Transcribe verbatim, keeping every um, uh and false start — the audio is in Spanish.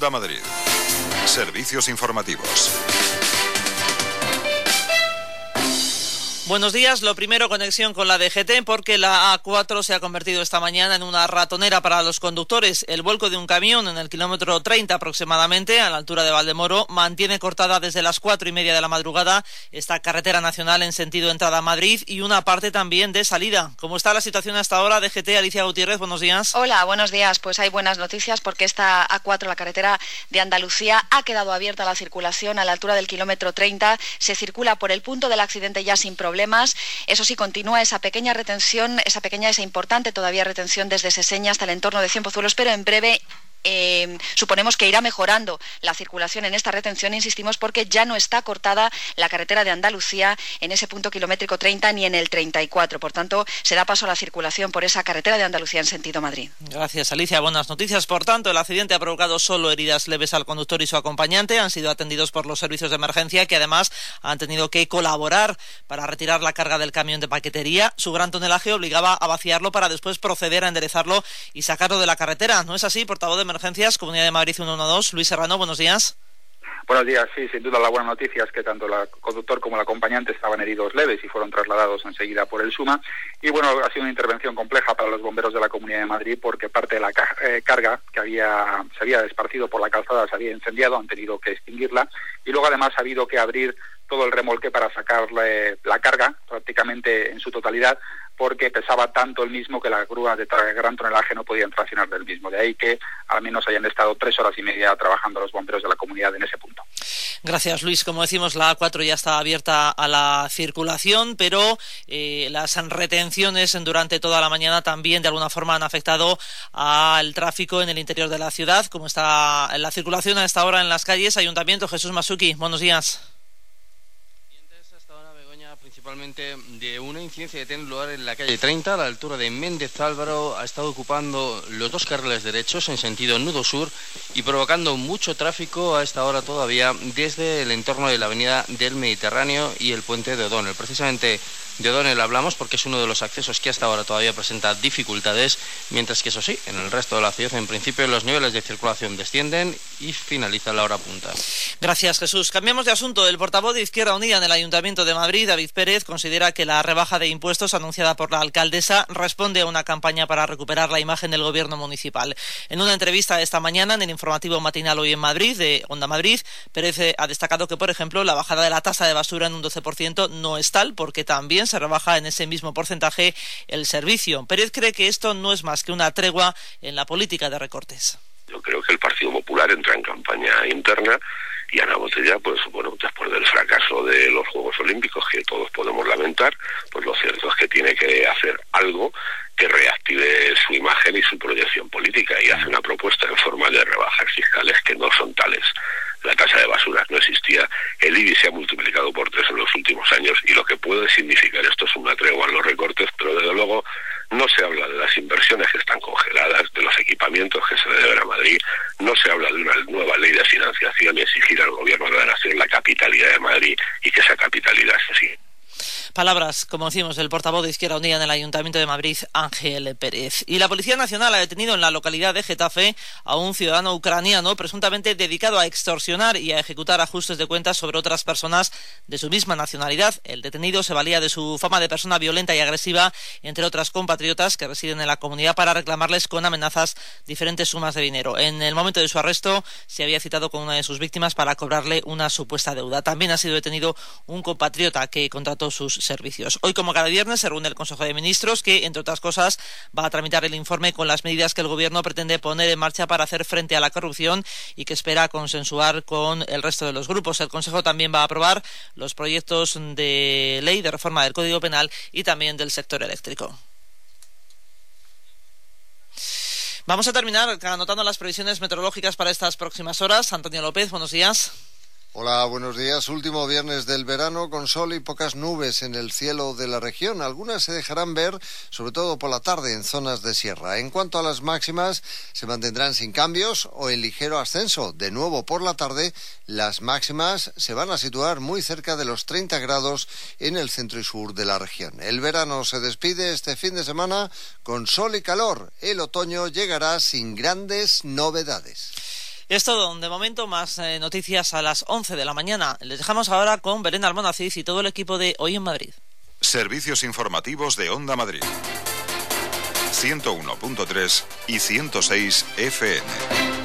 Onda Madrid. Servicios informativos. Buenos días. Lo primero, conexión con la D G T, porque la A cuatro se ha convertido esta mañana en una ratonera para los conductores. El vuelco de un camión en el kilómetro treinta aproximadamente, a la altura de Valdemoro, mantiene cortada desde las cuatro y media de la madrugada esta carretera nacional en sentido entrada a Madrid y una parte también de salida. ¿Cómo está la situación hasta ahora? D G T, Alicia Gutiérrez, buenos días. Hola, buenos días. Pues hay buenas noticias porque esta A cuatro, la carretera de Andalucía, ha quedado abierta a la circulación a la altura del kilómetro treinta. Se circula por el punto del accidente ya sin problemas. Eso sí, continúa esa pequeña retención, esa pequeña, esa importante todavía retención desde Seseña hasta el entorno de Cienpozuelos, pero en breve Eh, suponemos que irá mejorando la circulación en esta retención, insistimos, porque ya no está cortada la carretera de Andalucía en ese punto kilométrico treinta ni en el treinta y cuatro. Por tanto, se da paso a la circulación por esa carretera de Andalucía en sentido Madrid. Gracias, Alicia. Buenas noticias. Por tanto, el accidente ha provocado solo heridas leves al conductor y su acompañante. Han sido atendidos por los servicios de emergencia, que además han tenido que colaborar para retirar la carga del camión de paquetería. Su gran tonelaje obligaba a vaciarlo para después proceder a enderezarlo y sacarlo de la carretera. ¿No es así, portavoz de Emergencias, Comunidad de Madrid ciento doce? Luis Serrano, buenos días. Buenos días, sí, sin duda la buena noticia es que tanto el conductor como el acompañante estaban heridos leves y fueron trasladados enseguida por el SUMA. Y bueno, ha sido una intervención compleja para los bomberos de la Comunidad de Madrid porque parte de la ca- eh, carga que había se había esparcido por la calzada se había incendiado, han tenido que extinguirla y luego además ha habido que abrir todo el remolque para sacarle la carga prácticamente en su totalidad, porque pesaba tanto el mismo que la grúa de gran tonelaje no podían traccionar del mismo. De ahí que al menos hayan estado tres horas y media trabajando los bomberos de la comunidad en ese punto. Gracias, Luis. Como decimos, la A cuatro ya está abierta a la circulación, pero eh, las retenciones durante toda la mañana también de alguna forma han afectado al tráfico en el interior de la ciudad. ¿Cómo está la circulación a esta hora en las calles? Ayuntamiento, Jesús Masuki, buenos días. Principalmente de una incidencia que tiene lugar en la calle treinta, a la altura de Méndez Álvaro. Ha estado ocupando los dos carriles derechos en sentido nudo sur y provocando mucho tráfico a esta hora todavía desde el entorno de la avenida del Mediterráneo y el puente de O'Donnell. Precisamente de O'Donnell hablamos porque es uno de los accesos que hasta ahora todavía presenta dificultades, mientras que eso sí, en el resto de la ciudad en principio los niveles de circulación descienden y finaliza la hora punta. Gracias, Jesús. Cambiamos de asunto. El portavoz de Izquierda Unida en el Ayuntamiento de Madrid, David Pérez, considera que la rebaja de impuestos anunciada por la alcaldesa responde a una campaña para recuperar la imagen del gobierno municipal. En una entrevista esta mañana en el informativo matinal Hoy en Madrid, de Onda Madrid, Pérez ha destacado que, por ejemplo, la bajada de la tasa de basura en un doce por ciento no es tal, porque también se rebaja en ese mismo porcentaje el servicio. Pérez cree que esto no es más que una tregua en la política de recortes. Yo creo que el Partido Popular entra en campaña interna y Ana Botella, pues bueno, después del fracaso de los Juegos Olímpicos, que todos podemos lamentar, pues lo cierto es que tiene que hacer algo que reactive su imagen y su proyección política, y hace una propuesta en forma de rebajas fiscales que no son tales. La tasa de basura no existía, el I B I se ha multiplicado por tres en los últimos años, y lo que puede significar esto es una tregua en los recortes, pero desde luego no se habla de las inversiones que están congeladas, de los equipamientos que se le deben a Madrid, no se habla de una nueva ley de financiación y exigir al gobierno de la nación la capitalidad de Madrid y que esa capitalidad se siga. Palabras, como decimos, del portavoz de Izquierda Unida en el Ayuntamiento de Madrid, Ángel Pérez. Y la Policía Nacional ha detenido en la localidad de Getafe a un ciudadano ucraniano presuntamente dedicado a extorsionar y a ejecutar ajustes de cuentas sobre otras personas de su misma nacionalidad. El detenido se valía de su fama de persona violenta y agresiva, entre otras compatriotas que residen en la comunidad, para reclamarles con amenazas diferentes sumas de dinero. En el momento de su arresto se había citado con una de sus víctimas para cobrarle una supuesta deuda. También ha sido detenido un compatriota que contrató sus servicios. Hoy, como cada viernes, se reúne el Consejo de Ministros, que, entre otras cosas, va a tramitar el informe con las medidas que el Gobierno pretende poner en marcha para hacer frente a la corrupción y que espera consensuar con el resto de los grupos. El Consejo también va a aprobar los proyectos de ley de reforma del Código Penal y también del sector eléctrico. Vamos a terminar anotando las previsiones meteorológicas para estas próximas horas. Antonio López, buenos días. Hola, buenos días. Último viernes del verano con sol y pocas nubes en el cielo de la región. Algunas se dejarán ver, sobre todo por la tarde, en zonas de sierra. En cuanto a las máximas, se mantendrán sin cambios o en ligero ascenso. De nuevo, por la tarde, las máximas se van a situar muy cerca de los treinta grados en el centro y sur de la región. El verano se despide este fin de semana con sol y calor. El otoño llegará sin grandes novedades. Es todo, de momento más eh, noticias a las once de la mañana. Les dejamos ahora con Belén Almonacid y todo el equipo de Hoy en Madrid. Servicios informativos de Onda Madrid. ciento uno punto tres y ciento seis F M.